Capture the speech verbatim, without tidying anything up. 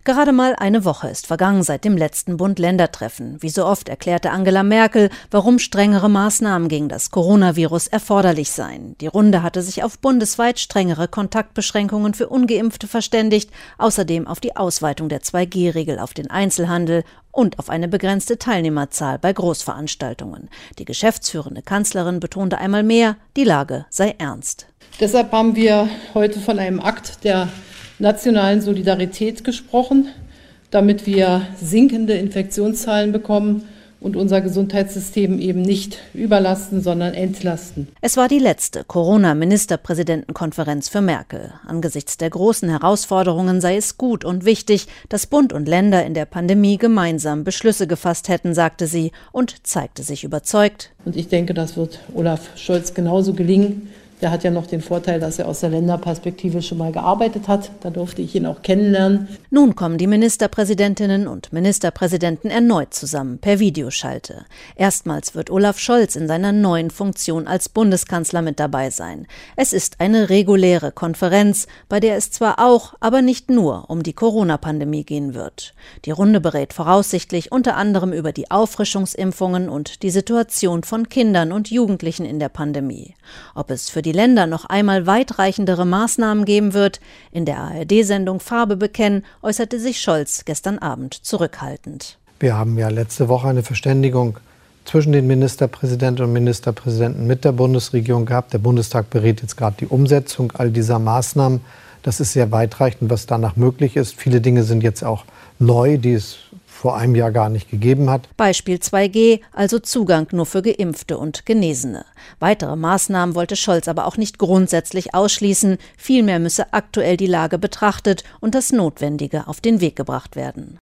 Gerade mal eine Woche ist vergangen seit dem letzten Bund-Länder-Treffen. Wie so oft erklärte Angela Merkel, warum strengere Maßnahmen gegen das Coronavirus erforderlich seien. Die Runde hatte sich auf bundesweit strengere Kontaktbeschränkungen für Ungeimpfte verständigt, außerdem auf die Ausweitung der zwei G Regel auf den Einzelhandel und auf eine begrenzte Teilnehmerzahl bei Großveranstaltungen. Die geschäftsführende Kanzlerin betonte einmal mehr, die Lage sei ernst. Deshalb haben wir heute von einem Akt der nationalen Solidarität gesprochen, damit wir sinkende Infektionszahlen bekommen und unser Gesundheitssystem eben nicht überlasten, sondern entlasten. Es war die letzte Corona-Ministerpräsidentenkonferenz für Merkel. Angesichts der großen Herausforderungen sei es gut und wichtig, dass Bund und Länder in der Pandemie gemeinsam Beschlüsse gefasst hätten, sagte sie und zeigte sich überzeugt. Und ich denke, das wird Olaf Scholz genauso gelingen. Der hat ja noch den Vorteil, dass er aus der Länderperspektive schon mal gearbeitet hat. Da durfte ich ihn auch kennenlernen. Nun kommen die Ministerpräsidentinnen und Ministerpräsidenten erneut zusammen per Videoschalte. Erstmals wird Olaf Scholz in seiner neuen Funktion als Bundeskanzler mit dabei sein. Es ist eine reguläre Konferenz, bei der es zwar auch, aber nicht nur um die Corona-Pandemie gehen wird. Die Runde berät voraussichtlich unter anderem über die Auffrischungsimpfungen und die Situation von Kindern und Jugendlichen in der Pandemie. Ob es für die Länder noch einmal weitreichendere Maßnahmen geben wird. In der A R D-Sendung Farbe bekennen äußerte sich Scholz gestern Abend zurückhaltend. Wir haben ja letzte Woche eine Verständigung zwischen den Ministerpräsidentinnen und Ministerpräsidenten mit der Bundesregierung gehabt. Der Bundestag berät jetzt gerade die Umsetzung all dieser Maßnahmen. Das ist sehr weitreichend, was danach möglich ist. Viele Dinge sind jetzt auch neu, die es vor einem Jahr gar nicht gegeben hat. Beispiel zwei G, also Zugang nur für Geimpfte und Genesene. Weitere Maßnahmen wollte Scholz aber auch nicht grundsätzlich ausschließen. Vielmehr müsse aktuell die Lage betrachtet und das Notwendige auf den Weg gebracht werden.